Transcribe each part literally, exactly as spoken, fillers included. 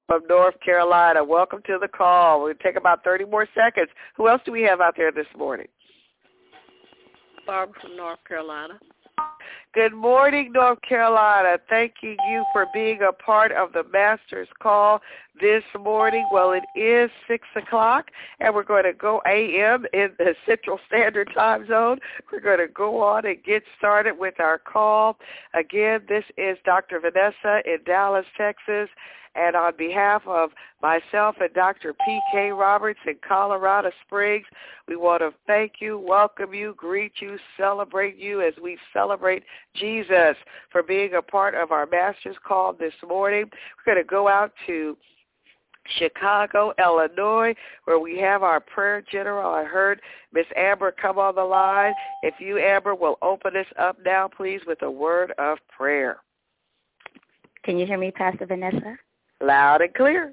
from North Carolina. Welcome to the call. We'll take about thirty more seconds. Who else do we have out there this morning? Barbara from North Carolina. Good morning, North Carolina. Thanking you for being a part of the Master's Call this morning. Well, it is six o'clock, and we're going to go A M in the Central Standard Time Zone. We're going to go on and get started with our call. Again, this is Doctor Vanessa in Dallas, Texas. And on behalf of myself and Doctor P K Roberts in Colorado Springs, we want to thank you, welcome you, greet you, celebrate you as we celebrate Jesus for being a part of our Master's Call this morning. We're going to go out to Chicago, Illinois, where we have our prayer general. I heard Miss Amber come on the line. If you, Amber, will open us up now, please, with a word of prayer. Can you hear me, Pastor Vanessa? Loud and clear.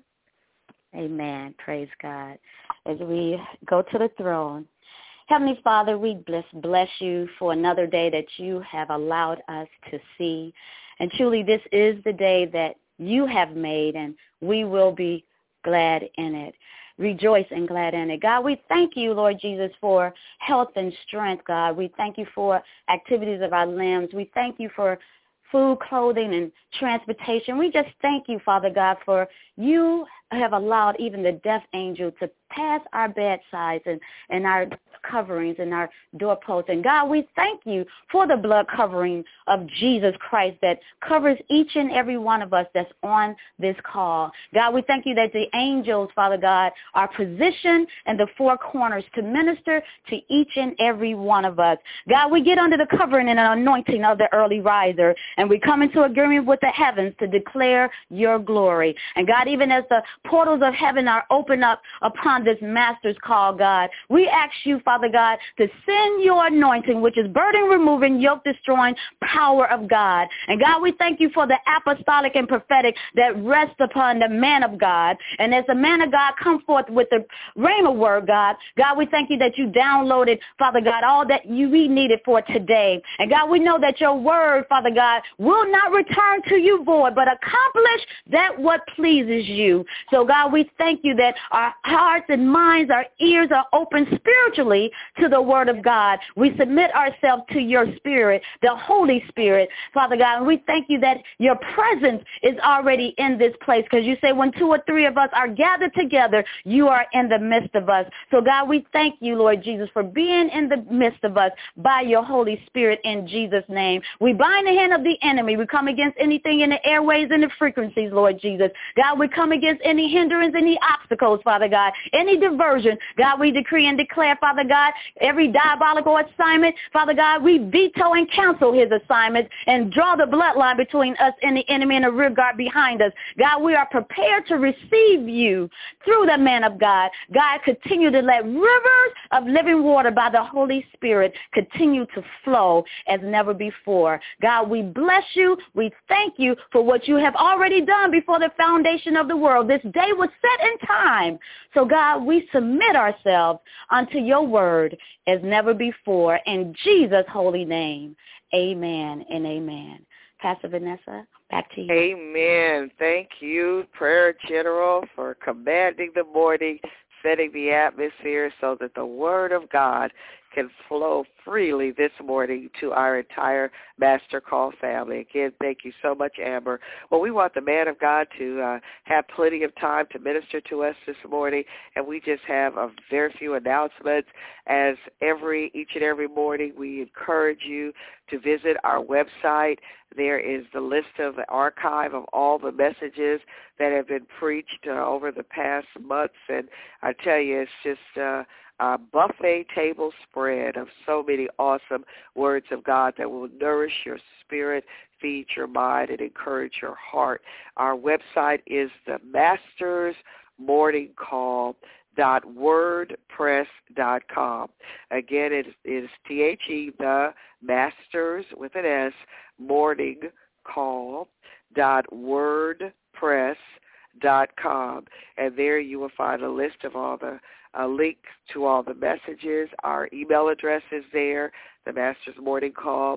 Amen. Praise God. As we go to the throne, Heavenly Father, we bless, bless you for another day that you have allowed us to see. And truly, this is the day that you have made, and we will be glad in it. Rejoice and glad in it. God, we thank you, Lord Jesus, for health and strength, God. We thank you for activities of our limbs. We thank you for food, clothing, and transportation. We just thank you, Father God, for you have allowed even the death angel to pass our bedsides and, and our coverings and our doorposts. And God, we thank you for the blood covering of Jesus Christ that covers each and every one of us that's on this call. God, we thank you that the angels, Father God, are positioned in the four corners to minister to each and every one of us. God, we get under the covering and anointing of the early riser, and we come into agreement with the heavens to declare your glory. And God, even as the portals of heaven are opened up upon this Master's Call, God, we ask you, Father God, to send your anointing, which is burden removing, yoke destroying power of God. And God, we thank you for the apostolic and prophetic that rests upon the man of God. And as the man of God come forth with the rhema word, God, God, we thank you that you downloaded, Father God, all that you we needed for today. And God, we know that your word, Father God, will not return to you void, but accomplish that what pleases you. So God, we thank you that our hearts and minds, our ears are open spiritually to the word of God. We submit ourselves to your spirit, the Holy Spirit, Father God, and we thank you that your presence is already in this place, because you say when two or three of us are gathered together, you are in the midst of us. So God, we thank you, Lord Jesus, for being in the midst of us by your Holy Spirit in Jesus' name. We bind the hand of the enemy. We come against anything in the airways and the frequencies, Lord Jesus. God, we come against any hindrance, any obstacles, Father God, any diversion. God, we decree and declare, Father God, every diabolical assignment, Father God, we veto and cancel his assignments and draw the bloodline between us and the enemy and the rear guard behind us. God, we are prepared to receive you through the man of God. God, continue to let rivers of living water by the Holy Spirit continue to flow as never before. God, we bless you. We thank you for what you have already done before the foundation of the world. This day was set in time. So God, we submit ourselves unto your word as never before. In Jesus' holy name, amen and amen. Pastor Vanessa, back to you. Amen. Thank you, Prayer General, for commanding the morning, setting the atmosphere so that the word of God can flow freely this morning to our entire Master Call family. Again, thank you so much, Amber. Well, we want the man of God to uh, have plenty of time to minister to us this morning, and we just have a very few announcements. As every each and every morning, we encourage you to visit our website. There is the list of the archive of all the messages that have been preached uh, over the past months, and I tell you, it's just uh, a buffet table spread of so many awesome words of God that will nourish your spirit, feed your mind, and encourage your heart. Our website is the Masters Morning Call dot wordpress dot com. Again, it is T H E, the Masters with an S, Morning Call dot wordpress dot com. And there you will find a list of all the a link to all the messages. Our email address is there, the Masters Morning Call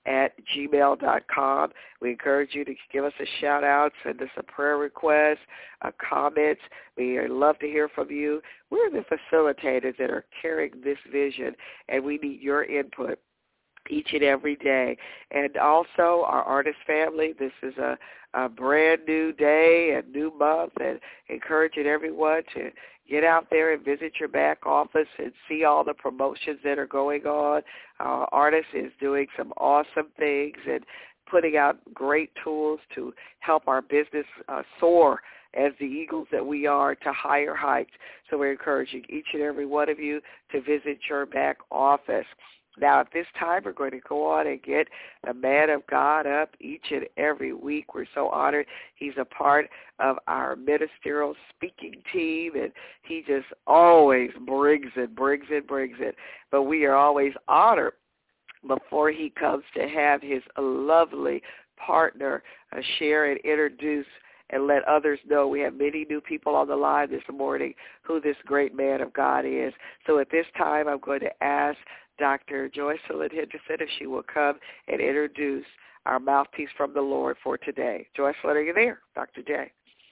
at gmail dot com. We encourage you to give us a shout-out, send us a prayer request, a comment. We love to hear from you. We're the facilitators that are carrying this vision, and we need your input each and every day. And also our artist family, this is a, a brand new day, a new month, and encouraging everyone to get out there and visit your back office and see all the promotions that are going on. Our artist is doing some awesome things and putting out great tools to help our business uh, soar as the eagles that we are to higher heights. So we're encouraging each and every one of you to visit your back office. Now, at this time, we're going to go on and get the man of God up each and every week. We're so honored. He's a part of our ministerial speaking team, and he just always brings it, brings it, brings it. But we are always honored before he comes to have his lovely partner uh, share and introduce and let others know. We have many new people on the line this morning who this great man of God is. So at this time, I'm going to ask Doctor Joycelyn Henderson if she will come and introduce our mouthpiece from the Lord for today. Joycelyn, are you there? Doctor J.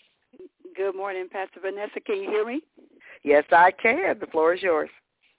Good morning, Pastor Vanessa. Can you hear me? Yes, I can. The floor is yours.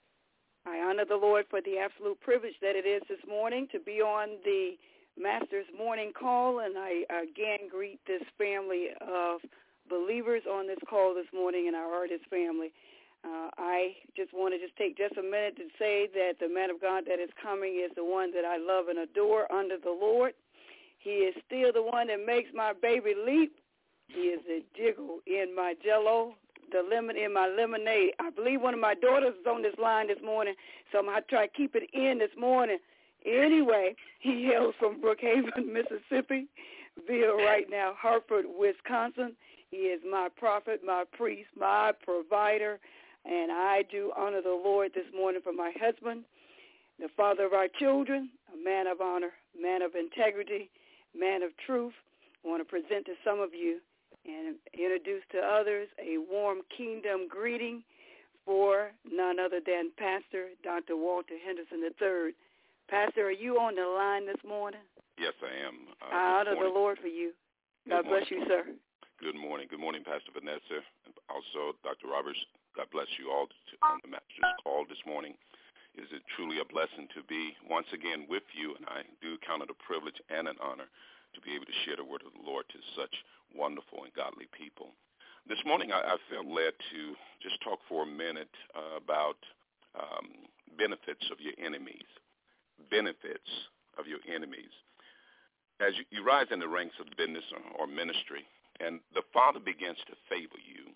I honor the Lord for the absolute privilege that it is this morning to be on the Master's morning call, and I again greet this family of believers on this call this morning and our artist family. Uh, I just want to just take just a minute to say that the man of God that is coming is the one that I love and adore under the Lord. He is still the one that makes my baby leap. He is a jiggle in my jello, the lemon in my lemonade. I believe one of my daughters is on this line this morning, so I'm going to try to keep it in this morning. Anyway, he hails from Brookhaven, Mississippi, via right now Hartford, Wisconsin. He is my prophet, my priest, my provider, and I do honor the Lord this morning for my husband, the father of our children, a man of honor, man of integrity, man of truth. I want to present to some of you and introduce to others a warm kingdom greeting for none other than Pastor Doctor Walter Henderson the third. Pastor, are you on the line this morning? Yes, I am. Uh, I honor morning. the Lord for you. God bless you, sir. Good morning. Good morning, Pastor Vanessa, and also Doctor Roberts. God bless you all on the Master's call this morning. It is truly a blessing to be once again with you, and I do count it a privilege and an honor to be able to share the word of the Lord to such wonderful and godly people. This morning I, I felt led to just talk for a minute uh, about um, benefits of your enemies, benefits of your enemies. As you, you rise in the ranks of business or, or ministry, and the Father begins to favor you,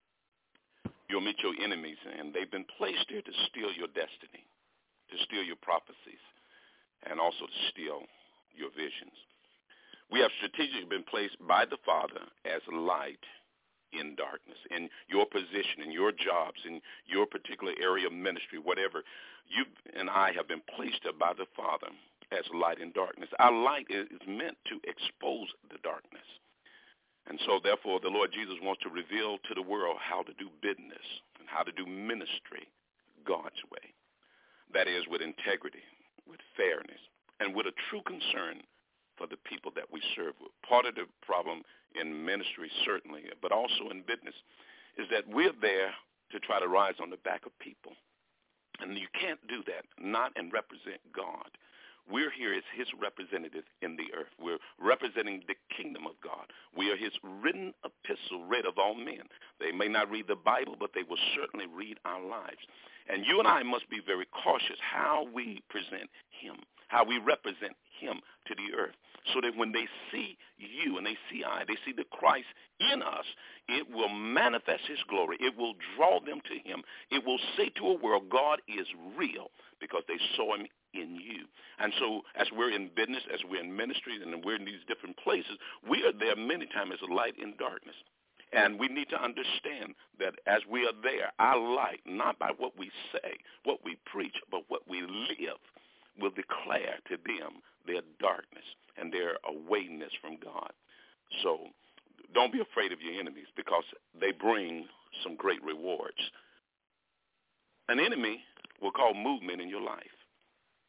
you'll meet your enemies, and they've been placed there to steal your destiny, to steal your prophecies, and also to steal your visions. We have strategically been placed by the Father as light in darkness, in your position, in your jobs, in your particular area of ministry, whatever. You and I have been placed by the Father as light in darkness. Our light is meant to expose the darkness. And so, therefore, the Lord Jesus wants to reveal to the world how to do business and how to do ministry God's way. That is, with integrity, with fairness, and with a true concern for the people that we serve. Part of the problem in ministry, certainly, but also in business, is that we're there to try to rise on the back of people. And you can't do that, not and represent God. We're here as his representative in the earth. We're representing the kingdom of God. We are his written epistle read of all men. They may not read the Bible, but they will certainly read our lives. And you and I must be very cautious how we present him, how we represent him to the earth, so that when they see you and they see I, they see the Christ in us, it will manifest his glory. It will draw them to him. It will say to a world, God is real, because they saw him in you. And so as we're in business, as we're in ministry, and we're in these different places, we are there many times as a light in darkness. And we need to understand that as we are there, our light, not by what we say, what we preach, but what we live, will declare to them their darkness and their awayness from God. So don't be afraid of your enemies, because they bring some great rewards. An enemy will cause movement in your life.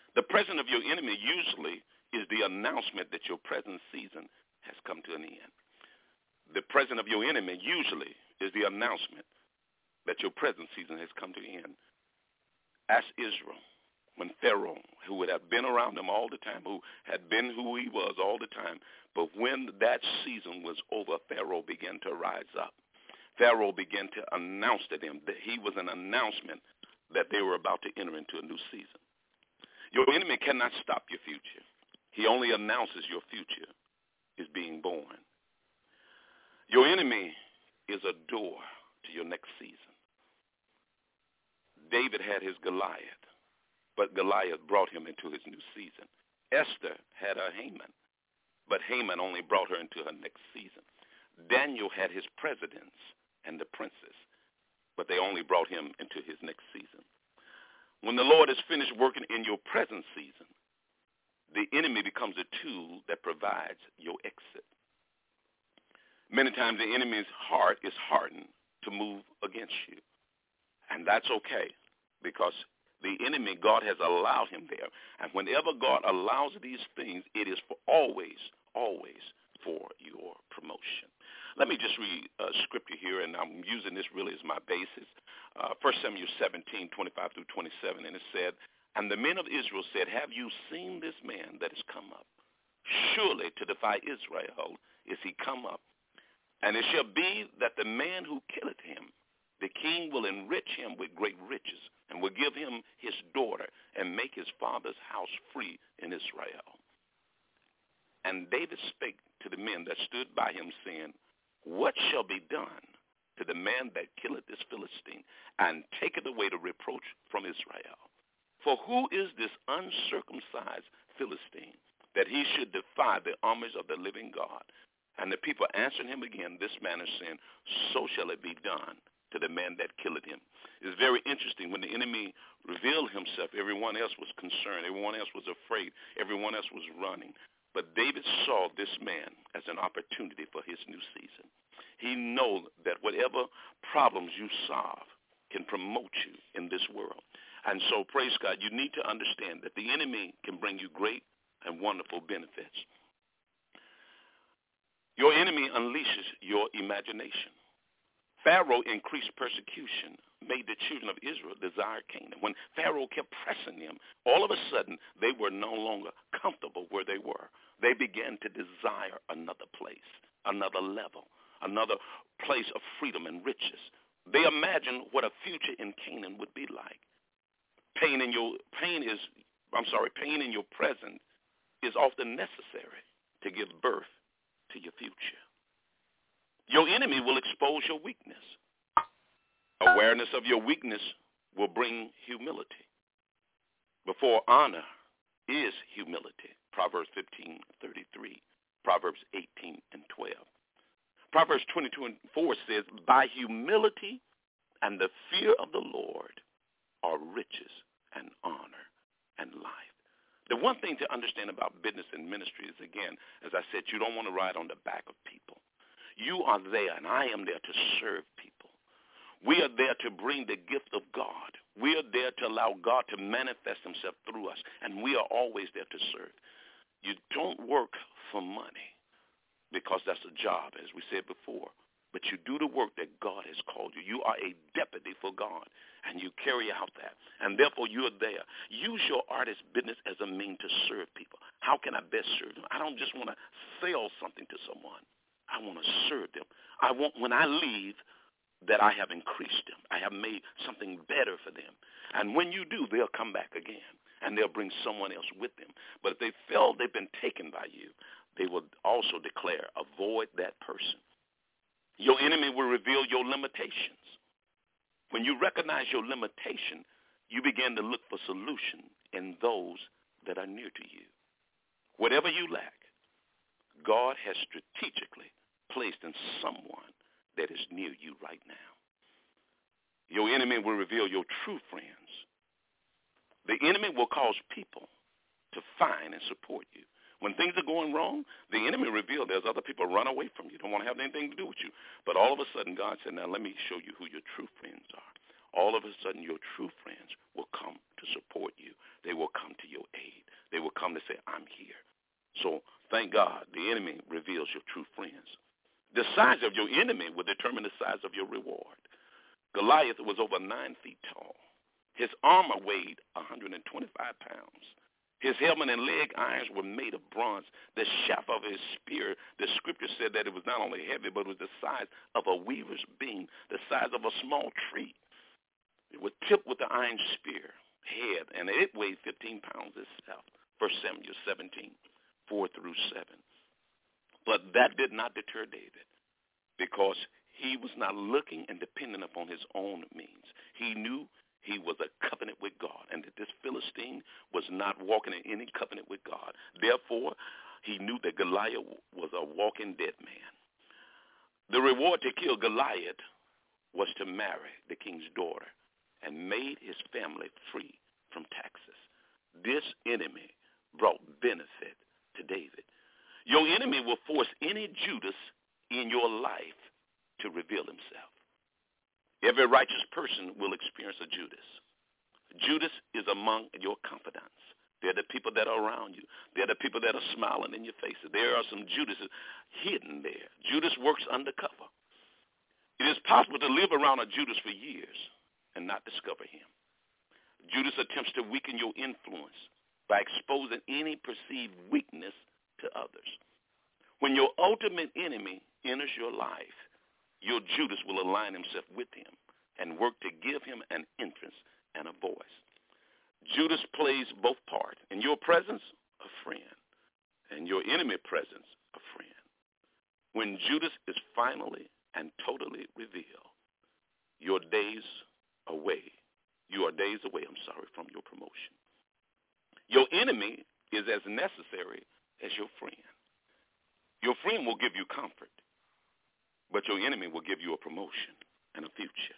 The presence of your enemy usually is the announcement that your present season has come to an end. The presence of your enemy usually is the announcement that your present season has come to an end. Ask Israel, when Pharaoh, who had been around him all the time, who had been who he was all the time, but when that season was over, Pharaoh began to rise up. Pharaoh began to announce to them that he was an announcement that they were about to enter into a new season. Your enemy cannot stop your future. He only announces your future is being born. Your enemy is a door to your next season. David had his Goliath, but Goliath brought him into his new season. Esther had her Haman, but Haman only brought her into her next season. Daniel had his presidents and the princes, but they only brought him into his next season. When the Lord has finished working in your present season, the enemy becomes a tool that provides your exit. Many times the enemy's heart is hardened to move against you, and that's okay because the enemy, God has allowed him there, and whenever God allows these things, it is for always, always for your promotion. Let me just read a scripture here, and I'm using this really as my basis. Uh, First Samuel seventeen, twenty-five through twenty-seven, and it said, "And the men of Israel said, Have you seen this man that has come up? Surely to defy Israel is he come up. And it shall be that the man who killeth him, the king will enrich him with great riches, and will give him his daughter, and make his father's house free in Israel. And David spake to the men that stood by him, saying, What shall be done to the man that killeth this Philistine, and taketh away the reproach from Israel? For who is this uncircumcised Philistine, that he should defy the armies of the living God? And the people answered him again, this manner, saying, So shall it be done to the man that killeth him. It's very interesting. When the enemy revealed himself, everyone else was concerned. Everyone else was afraid. Everyone else was running. But David saw this man as an opportunity for his new season. He knows that whatever problems you solve can promote you in this world. And so, praise God, you need to understand that the enemy can bring you great and wonderful benefits. Your enemy unleashes your imagination. Pharaoh increased persecution, made the children of Israel desire Canaan. When Pharaoh kept pressing them, all of a sudden they were no longer comfortable where they were. They began to desire another place, another level, another place of freedom and riches. They imagined what a future in Canaan would be like. Pain in your pain is, I'm sorry, pain in your present is often necessary to give birth to your future. Your enemy will expose your weakness. Awareness of your weakness will bring humility. Before honor is humility. Proverbs fifteen thirty-three, Proverbs eighteen and twelve. Proverbs twenty-two and four says, By humility and the fear of the Lord are riches and honor and life. The one thing to understand about business and ministry is, again, as I said, you don't want to ride on the back of people. You are there, and I am there to serve people. We are there to bring the gift of God. We are there to allow God to manifest himself through us, and we are always there to serve. You don't work for money because that's a job, as we said before, but you do the work that God has called you. You are a deputy for God, and you carry out that, and therefore you are there. Use your artist business as a means to serve people. How can I best serve them? I don't just want to sell something to someone. I want to serve them. I want, when I leave, that I have increased them. I have made something better for them. And when you do, they'll come back again, and they'll bring someone else with them. But if they feel they've been taken by you, they will also declare, avoid that person. Your enemy will reveal your limitations. When you recognize your limitation, you begin to look for solution in those that are near to you. Whatever you lack, God has strategically placed in someone that is near you right now. Your enemy will reveal your true friends. The enemy will cause people to find and support you. When things are going wrong, the enemy reveals there's other people run away from you, don't want to have anything to do with you. But all of a sudden, God said, now let me show you who your true friends are. all of a sudden your true friends will come to support you. They will come to your aid. They will come to say, I'm here. So thank God the enemy reveals your true friends. The size of your enemy will determine the size of your reward. Goliath was over nine feet tall. His armor weighed one hundred twenty-five pounds. His helmet and leg irons were made of bronze. The shaft of his spear, the scripture said that it was not only heavy, but it was the size of a weaver's beam, the size of a small tree. It was tipped with the iron spear head, and it weighed fifteen pounds itself. First Samuel seventeen, four through seven. But that did not deter David, because he was not looking and dependent upon his own means. He knew he was a covenant with God, and that this Philistine was not walking in any covenant with God. Therefore, he knew that Goliath was a walking dead man. The reward to kill Goliath was to marry the king's daughter and made his family free from taxes. This enemy brought benefit to David. Your enemy will force any Judas in your life to reveal himself. Every righteous person will experience a Judas. Judas is among your confidants. They're the people that are around you. They're the people that are smiling in your faces. There are some Judases hidden there. Judas works undercover. It is possible to live around a Judas for years and not discover him. Judas attempts to weaken your influence by exposing any perceived weakness to others. When your ultimate enemy enters your life, your Judas will align himself with him and work to give him an entrance and a voice. Judas plays both parts. In your presence, a friend. In your enemy presence, a friend. When Judas is finally and totally revealed, your days away, you are days away, I'm sorry, from your promotion. Your enemy is as necessary as your friend. Your friend will give you comfort, but your enemy will give you a promotion and a future.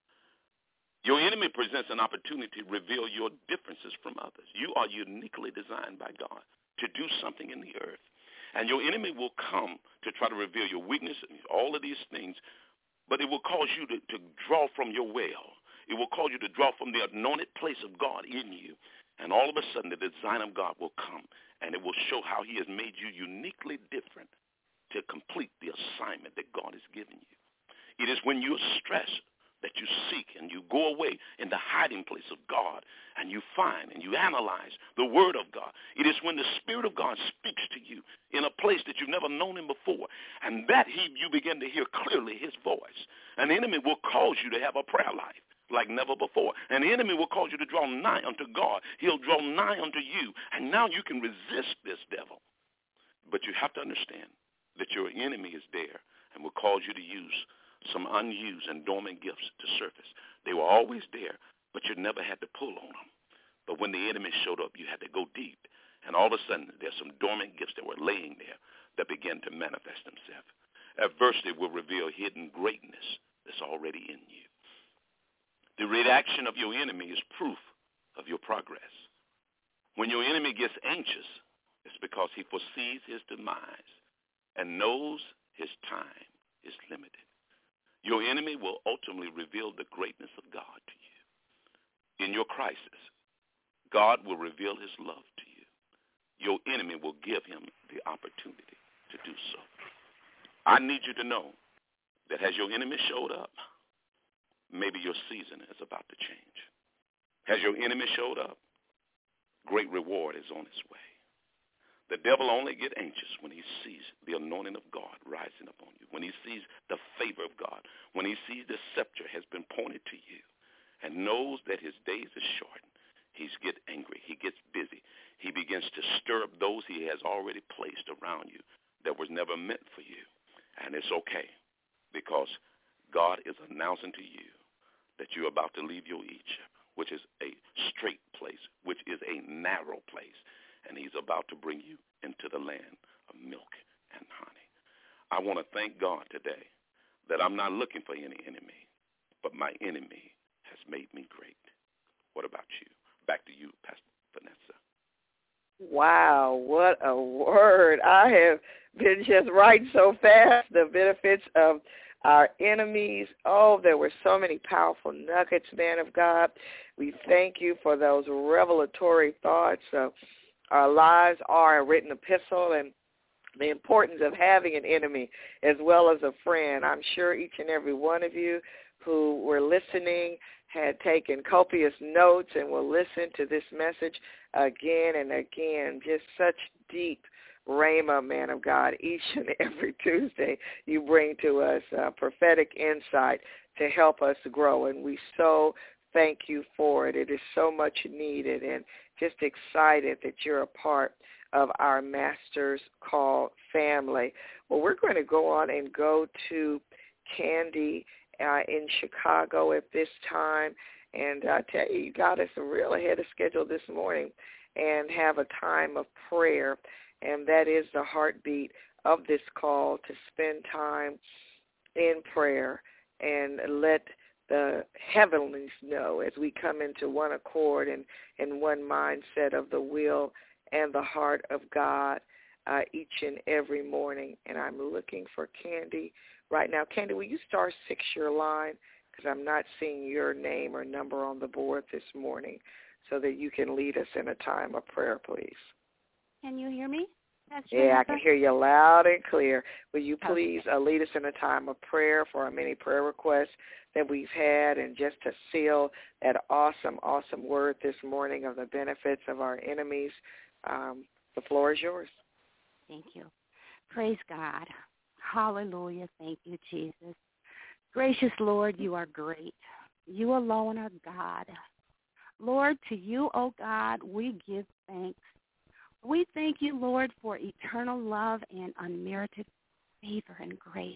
Your enemy presents an opportunity to reveal your differences from others. You are uniquely designed by God to do something in the earth. And your enemy will come to try to reveal your weakness and all of these things, but it will cause you to, to draw from your well. It will cause you to draw from the anointed place of God in you. And all of a sudden, the design of God will come, and it will show how he has made you uniquely different to complete the assignment that God has given you. It is when you're stressed that you seek and you go away in the hiding place of God and you find and you analyze the word of God. It is when the Spirit of God speaks to you in a place that you've never known him before, and that he you begin to hear clearly his voice. An enemy will cause you to have a prayer life like never before. An enemy will cause you to draw nigh unto God. He'll draw nigh unto you, and now you can resist this devil. But you have to understand that your enemy is there and will cause you to use some unused and dormant gifts to surface. They were always there, but you never had to pull on them. But when the enemy showed up, you had to go deep. And all of a sudden, there's some dormant gifts that were laying there that began to manifest themselves. Adversity will reveal hidden greatness that's already in you. The reaction of your enemy is proof of your progress. When your enemy gets anxious, it's because he foresees his demise and knows his time is limited. Your enemy will ultimately reveal the greatness of God to you. In your crisis, God will reveal his love to you. Your enemy will give him the opportunity to do so. I need you to know that as your enemy showed up, maybe your season is about to change. Has your enemy showed up? Great reward is on its way. The devil only gets anxious when he sees the anointing of God rising upon you, when he sees the favor of God, when he sees the scepter has been pointed to you and knows that his days are shortened. He gets angry. He gets busy. He begins to stir up those he has already placed around you that was never meant for you. And it's okay, because God is announcing to you that you're about to leave your Egypt, which is a straight place, which is a narrow place, and he's about to bring you into the land of milk and honey. I want to thank God today that I'm not looking for any enemy, but my enemy has made me great. What about you? Back to you, Pastor Vanessa. Wow, what a word. I have been just writing so fast the benefits of our enemies. Oh, there were so many powerful nuggets, man of God. We thank you for those revelatory thoughts. Uh, our lives are a written epistle, and the importance of having an enemy as well as a friend. I'm sure each and every one of you who were listening had taken copious notes and will listen to this message again and again. Just such deep rhema, man of God, each and every Tuesday you bring to us uh, prophetic insight to help us grow, and we so thank you for it. It is so much needed, and just excited that you're a part of our Master's Call family. Well, we're going to go on and go to Candy uh, in Chicago at this time, and I tell you, you got us real ahead of schedule this morning and have a time of prayer, and that is the heartbeat of this call, to spend time in prayer and let the heavenlies know as we come into one accord and, and one mindset of the will and the heart of God uh, each and every morning. And I'm looking for Candy right now. Candy, will you star six your line? Because I'm not seeing your name or number on the board this morning, so that you can lead us in a time of prayer, please. Can you hear me? Yeah, I can hear you loud and clear. Will you please uh, lead us in a time of prayer for our many prayer requests that we've had, and just to seal that awesome, awesome word this morning of the benefits of our enemies. Um, the floor is yours. Thank you. Praise God. Hallelujah. Thank you, Jesus. Gracious Lord, you are great. You alone are God. Lord, to you, O God, we give thanks. We thank you, Lord, for eternal love and unmerited favor and grace.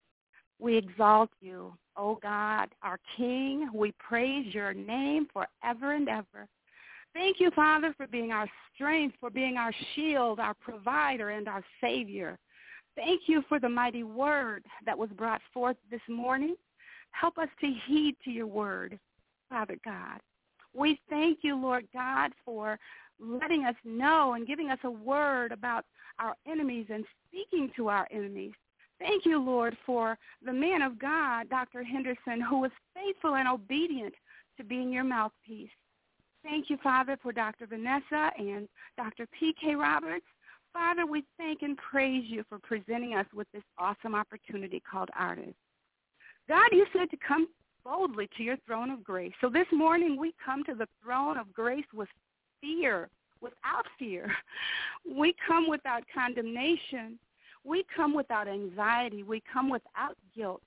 We exalt you, O God, our King. We praise your name forever and ever. Thank you, Father, for being our strength, for being our shield, our provider, and our Savior. Thank you for the mighty word that was brought forth this morning. Help us to heed to your word, Father God. We thank you, Lord God, for letting us know and giving us a word about our enemies and speaking to our enemies. Thank you, Lord, for the man of God, Doctor Henderson, who was faithful and obedient to being your mouthpiece. Thank you, Father, for Doctor Vanessa and Doctor P K Roberts. Father, we thank and praise you for presenting us with this awesome opportunity called Artist. God, you said to come boldly to your throne of grace. So this morning we come to the throne of grace with fear, without fear. We come without condemnation. We come without anxiety. We come without guilt.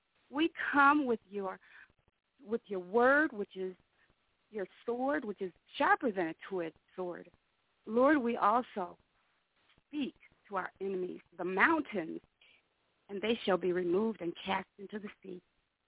We come with your with your word, which is your sword, which is sharper than a two-edged sword. Lord, we also speak to our enemies, the mountains, and they shall be removed and cast into the sea.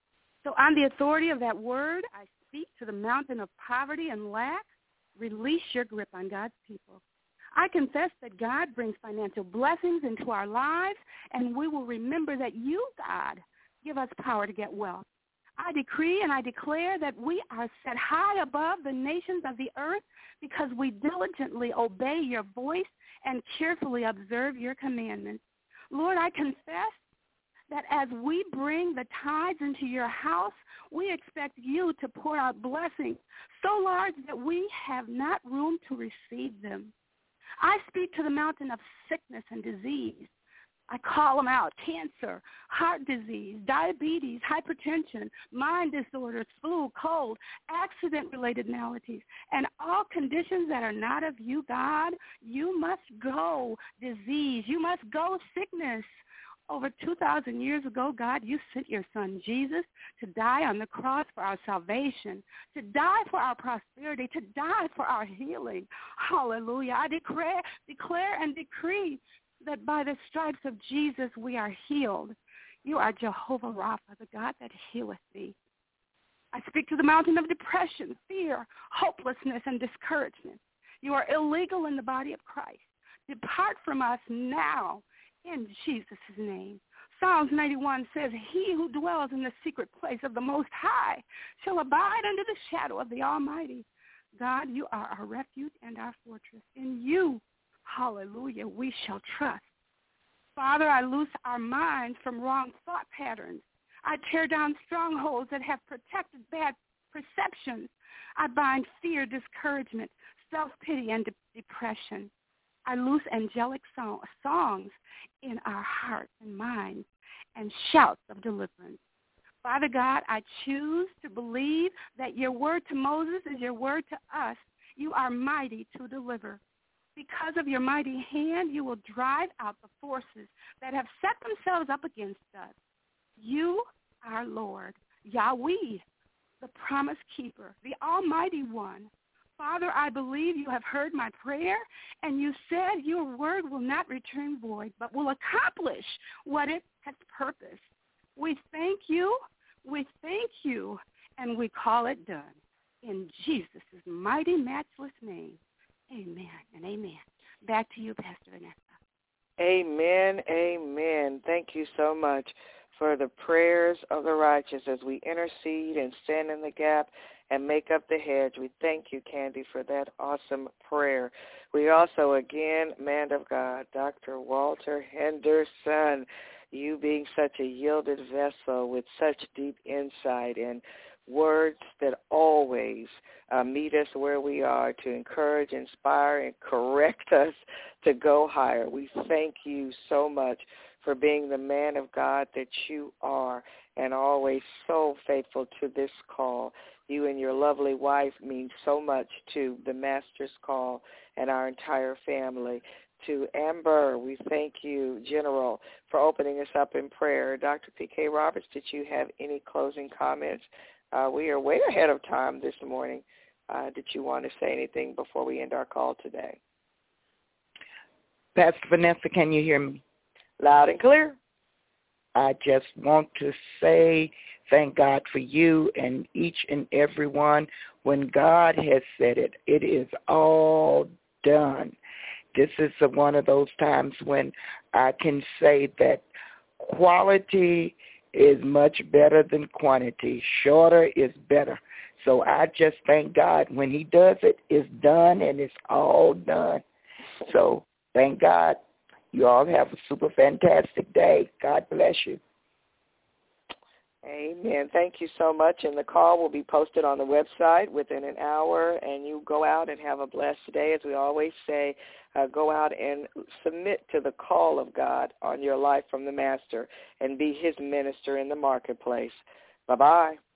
So on the authority of that word, I speak to the mountain of poverty and lack. Release your grip on God's people. I confess that God brings financial blessings into our lives, and we will remember that you, God, give us power to get wealth. I decree and I declare that we are set high above the nations of the earth because we diligently obey your voice and carefully observe your commandments. Lord, I confess that as we bring the tithes into your house, we expect you to pour out blessings so large that we have not room to receive them. I speak to the mountain of sickness and disease. I call them out: cancer, heart disease, diabetes, hypertension, mind disorders, flu, cold, accident-related maladies, and all conditions that are not of you, God. You must go, disease. You must go, sickness. Over two thousand years ago, God, you sent your son Jesus to die on the cross for our salvation, to die for our prosperity, to die for our healing. Hallelujah. I declare, declare and decree that by the stripes of Jesus we are healed. You are Jehovah Rapha, the God that healeth thee. I speak to the mountain of depression, fear, hopelessness, and discouragement. You are illegal in the body of Christ. Depart from us now in Jesus' name. Psalms ninety-one says, he who dwells in the secret place of the Most High shall abide under the shadow of the Almighty. God, you are our refuge and our fortress. In you, hallelujah, we shall trust. Father, I loose our minds from wrong thought patterns I tear down strongholds that have protected bad perceptions. I bind fear, discouragement, self-pity, and de- depression. I loose angelic song, songs in our hearts and minds and shouts of deliverance. Father God, I choose to believe that your word to Moses is your word to us. You are mighty to deliver. Because of your mighty hand, you will drive out the forces that have set themselves up against us. You, our Lord, Yahweh, the promise keeper, the Almighty One. Father, I believe you have heard my prayer, and you said your word will not return void, but will accomplish what it has purposed. We thank you, we thank you, and we call it done. In Jesus' mighty, matchless name, amen and amen. Back to you, Pastor Vanessa. Amen, amen. Thank you so much for the prayers of the righteous as we intercede and stand in the gap and make up the hedge. We thank you, Candy, for that awesome prayer. We also, again, man of God, Doctor Walter Henderson, you being such a yielded vessel with such deep insight and words that always uh, meet us where we are to encourage, inspire, and correct us to go higher. We thank you so much for being the man of God that you are and always so faithful to this call. You and your lovely wife mean so much to the Master's Call and our entire family. To Amber, we thank you, General, for opening us up in prayer. Doctor P K. Roberts, did you have any closing comments? Uh, we are way ahead of time this morning. Uh, did you want to say anything before we end our call today? Pastor Vanessa, can you hear me? Loud and clear. I just want to say thank God for you and each and every one. When God has said it, it is all done. This is one of those times when I can say that quality is much better than quantity. Shorter is better. So I just thank God. When he does it, it's done and it's all done. So thank God. You all have a super fantastic day. God bless you. Amen. Thank you so much. And the call will be posted on the website within an hour. And you go out and have a blessed day. As we always say, uh, go out and submit to the call of God on your life from the Master and be his minister in the marketplace. Bye-bye.